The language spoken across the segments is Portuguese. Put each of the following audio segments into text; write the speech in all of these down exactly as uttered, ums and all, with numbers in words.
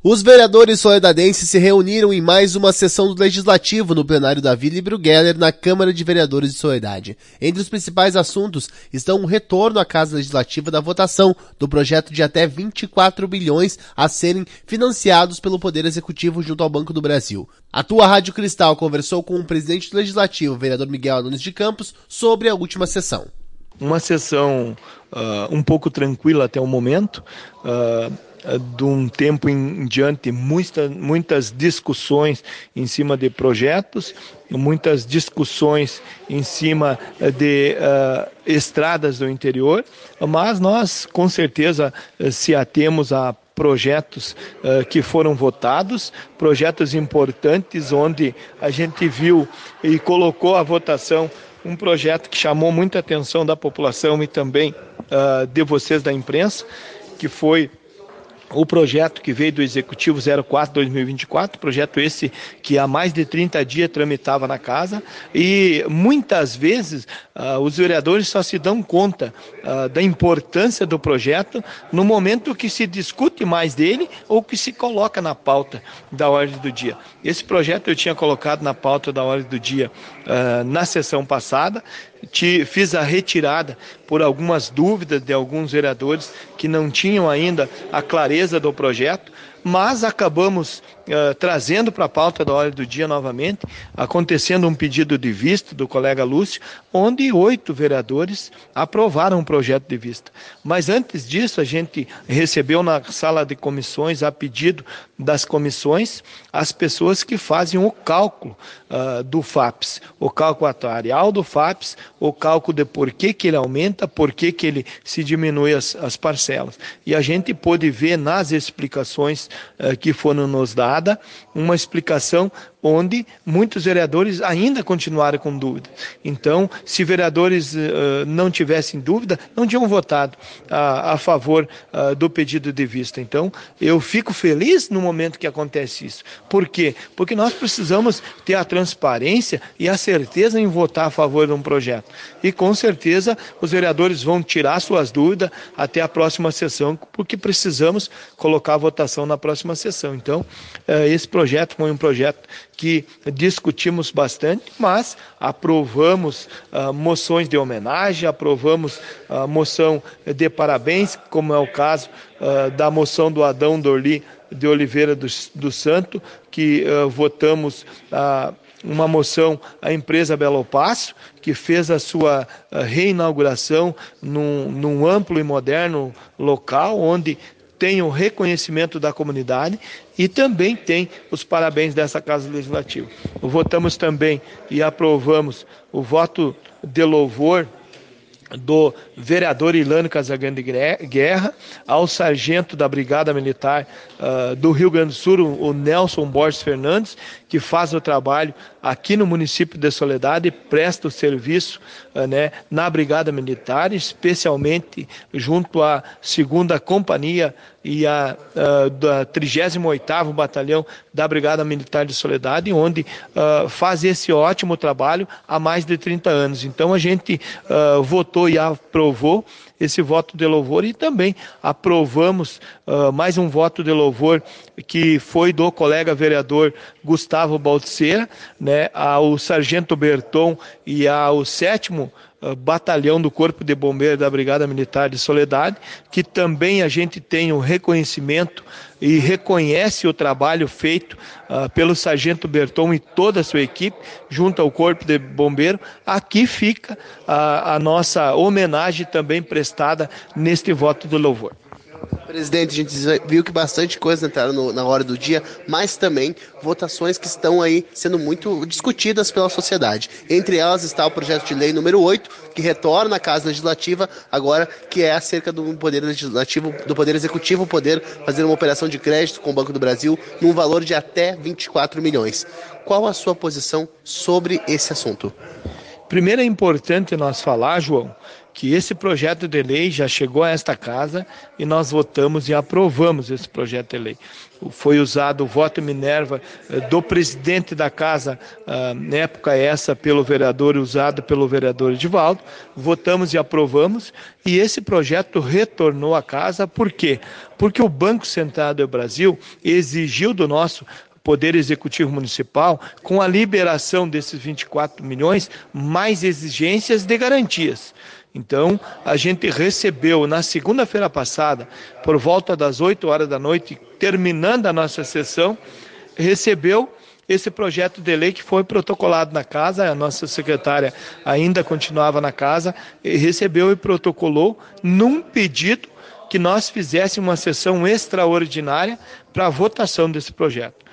Os vereadores soledadenses se reuniram em mais uma sessão do Legislativo no plenário da Vila Bruggeller na Câmara de Vereadores de Soledade. Entre os principais assuntos estão o retorno à Casa Legislativa da votação do projeto de até vinte e quatro bilhões a serem financiados pelo Poder Executivo junto ao Banco do Brasil. A tua Rádio Cristal conversou com o presidente do Legislativo, vereador Miguel Adonis de Campos, sobre a última sessão. Uma sessão uh, um pouco tranquila até o momento, uh, de um tempo em diante, muita, muitas discussões em cima de projetos, muitas discussões em cima de uh, estradas do interior, mas nós com certeza se atemos a projetos uh, que foram votados, projetos importantes onde a gente viu e colocou à votação um projeto que chamou muita atenção da população e também uh, de vocês da imprensa, que foi o projeto que veio do Executivo zero quatro barra dois mil e vinte e quatro, projeto esse que há mais de trinta dias tramitava na casa, e muitas vezes uh, os vereadores só se dão conta uh, da importância do projeto no momento que se discute mais dele ou que se coloca na pauta da ordem do dia. Esse projeto eu tinha colocado na pauta da ordem do dia uh, na sessão passada. Te, fiz a retirada por algumas dúvidas de alguns vereadores que não tinham ainda a clareza do projeto, mas acabamos uh, trazendo para a pauta da ordem do dia novamente, acontecendo um pedido de vista do colega Lúcio, onde oito vereadores aprovaram o projeto de vista. Mas antes disso, a gente recebeu na sala de comissões, a pedido das comissões, as pessoas que fazem o cálculo uh, do FAPES, o cálculo atuarial do FAPES, o cálculo de por que que ele aumenta, por que que ele se diminui as, as parcelas. E a gente pôde ver nas explicações uh, que foram nos dadas, uma explicação onde muitos vereadores ainda continuaram com dúvida. Então, se vereadores uh, não tivessem dúvida, não tinham votado a, a favor uh, do pedido de vista. Então, eu fico feliz no momento que acontece isso. Por quê? Porque nós precisamos ter a transparência e a certeza em votar a favor de um projeto. E, com certeza, os vereadores vão tirar suas dúvidas até a próxima sessão, porque precisamos colocar a votação na próxima sessão. Então, uh, esse projeto foi um projeto que discutimos bastante, mas aprovamos uh, moções de homenagem, aprovamos a uh, moção de parabéns, como é o caso uh, da moção do Adão Dorli de Oliveira do, do Santo, que uh, votamos uh, uma moção à empresa Belo Passo, que fez a sua uh, reinauguração num, num amplo e moderno local, onde tem o reconhecimento da comunidade e também tem os parabéns dessa Casa Legislativa. Votamos também e aprovamos o voto de louvor do vereador Ilano Casagrande Guerra, ao sargento da Brigada Militar uh, do Rio Grande do Sul, o Nelson Borges Fernandes, que faz o trabalho aqui no município de Soledade, presta o serviço uh, né, na Brigada Militar, especialmente junto à segunda Companhia e a uh, da trigésimo oitavo Batalhão da Brigada Militar de Soledade, onde uh, faz esse ótimo trabalho há mais de trinta anos. Então a gente uh, votou e aprovou esse voto de louvor e também aprovamos uh, mais um voto de louvor que foi do colega vereador Gustavo Baltzeira, né, ao sargento Berton e ao sétimo uh, Batalhão do Corpo de Bombeiros da Brigada Militar de Soledade, que também a gente tem um reconhecimento e reconhece o trabalho feito uh, pelo sargento Berton e toda a sua equipe, junto ao Corpo de Bombeiro. Aqui fica a, a nossa homenagem também prestada neste voto do louvor. Presidente, a gente viu que bastante coisa entraram no, na hora do dia, mas também votações que estão aí sendo muito discutidas pela sociedade. Entre elas está o projeto de lei número oito, que retorna à Casa Legislativa, agora que é acerca do Poder Legislativo, do Poder Executivo poder fazer uma operação de crédito com o Banco do Brasil num valor de até vinte e quatro milhões. Qual a sua posição sobre esse assunto? Primeiro é importante nós falar, João, que esse projeto de lei já chegou a esta casa e nós votamos e aprovamos esse projeto de lei. Foi usado o voto Minerva do presidente da casa, na época essa, pelo vereador, usado pelo vereador Edivaldo, votamos e aprovamos, e esse projeto retornou à casa. Por quê? Porque o Banco Central do Brasil exigiu do nosso Poder Executivo Municipal, com a liberação desses vinte e quatro milhões, mais exigências de garantias. Então, a gente recebeu na segunda-feira passada, por volta das oito horas da noite, terminando a nossa sessão, recebeu esse projeto de lei que foi protocolado na casa. A nossa secretária ainda continuava na casa, e recebeu e protocolou num pedido que nós fizéssemos uma sessão extraordinária para a votação desse projeto.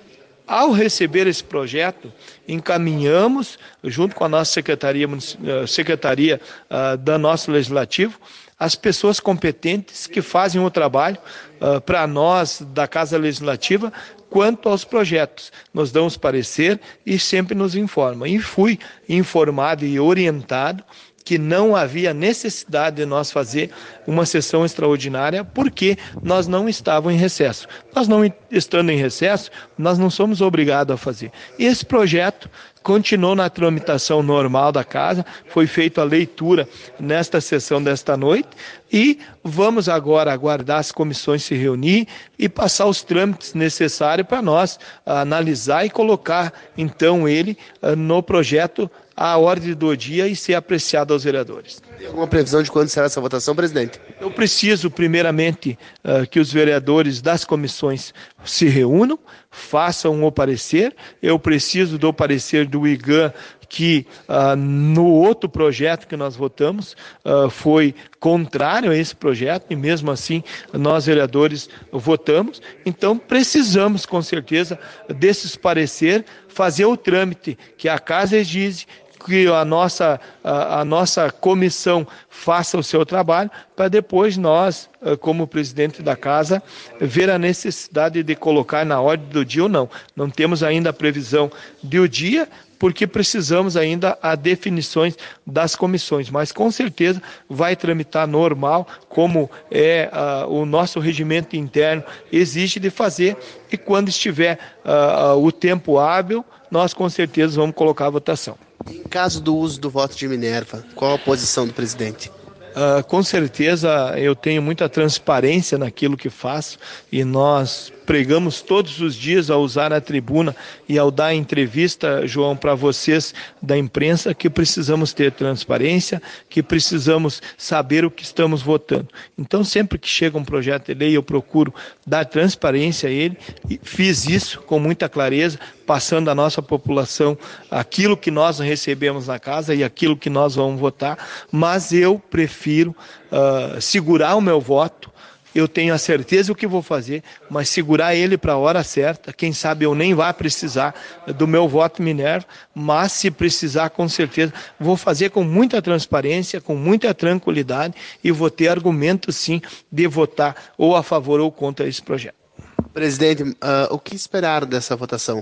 Ao receber esse projeto, encaminhamos, junto com a nossa secretaria, secretaria uh, da nosso legislativo, as pessoas competentes que fazem o trabalho uh, para nós da Casa Legislativa quanto aos projetos. Nos damos parecer e sempre nos informam. E fui informado e orientado que não havia necessidade de nós fazer uma sessão extraordinária, porque nós não estávamos em recesso. Nós não estando em recesso, nós não somos obrigados a fazer. E esse projeto continuou na tramitação normal da casa, foi feita a leitura nesta sessão desta noite, e vamos agora aguardar as comissões se reunir e passar os trâmites necessários para nós analisar e colocar, então, ele no projeto à ordem do dia e ser apreciado aos vereadores. Tem alguma previsão de quando será essa votação, presidente? Eu preciso, primeiramente, uh, que os vereadores das comissões se reúnam, façam o parecer. Eu preciso do parecer do I G A M, que uh, no outro projeto que nós votamos uh, foi contrário a esse projeto, e mesmo assim nós, vereadores, votamos. Então precisamos, com certeza, desses pareceres, fazer o trâmite que a casa exige, que a nossa, a, a nossa comissão faça o seu trabalho, para depois nós, como presidente da casa, ver a necessidade de colocar na ordem do dia ou não. Não temos ainda a previsão de o dia, porque precisamos ainda a definições das comissões, mas com certeza vai tramitar normal, como é uh, o nosso regimento interno exige de fazer, e quando estiver uh, uh, o tempo hábil, nós com certeza vamos colocar a votação. Em caso do uso do voto de Minerva, qual a posição do presidente? Uh, com certeza eu tenho muita transparência naquilo que faço, e nós pregamos todos os dias ao usar a tribuna e ao dar entrevista, João, para vocês da imprensa, que precisamos ter transparência, que precisamos saber o que estamos votando. Então, sempre que chega um projeto de lei, eu procuro dar transparência a ele, e fiz isso com muita clareza, passando à nossa população aquilo que nós recebemos na casa e aquilo que nós vamos votar, mas eu prefiro uh, segurar o meu voto. Eu tenho a certeza o que vou fazer, mas segurar ele para a hora certa. Quem sabe eu nem vá precisar do meu voto Minerva, mas se precisar, com certeza, vou fazer com muita transparência, com muita tranquilidade, e vou ter argumentos, sim, de votar ou a favor ou contra esse projeto. Presidente, uh, o que esperar dessa votação?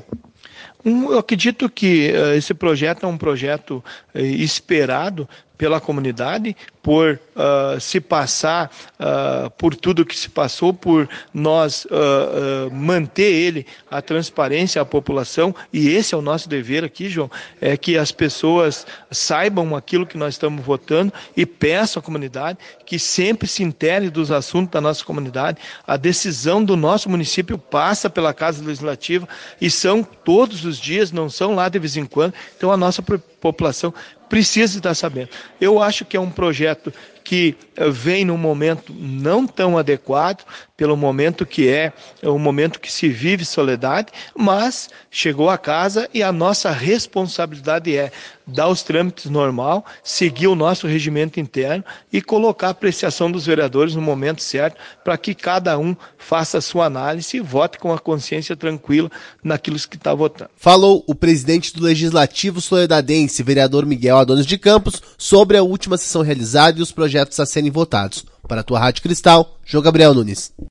Um, eu acredito que uh, esse projeto é um projeto uh, esperado pela comunidade, por uh, se passar uh, por tudo que se passou, por nós uh, uh, manter ele, a transparência à população, e esse é o nosso dever aqui, João, é que as pessoas saibam aquilo que nós estamos votando, e peço à comunidade que sempre se intere dos assuntos da nossa comunidade. A decisão do nosso município passa pela Casa Legislativa, e são todos os dias, não são lá de vez em quando, então a nossa população precisa estar sabendo. Eu acho que é um projeto que vem num momento não tão adequado, pelo momento que é, é um momento que se vive soledade, mas chegou a casa e a nossa responsabilidade é dar os trâmites normal, seguir o nosso regimento interno e colocar a apreciação dos vereadores no momento certo, para que cada um faça a sua análise e vote com a consciência tranquila naquilo que está votando. Falou o presidente do Legislativo Soledadense, vereador Miguel Adonis de Campos, sobre a última sessão realizada e os projetos a serem votados. Para a tua Rádio Cristal, João Gabriel Nunes.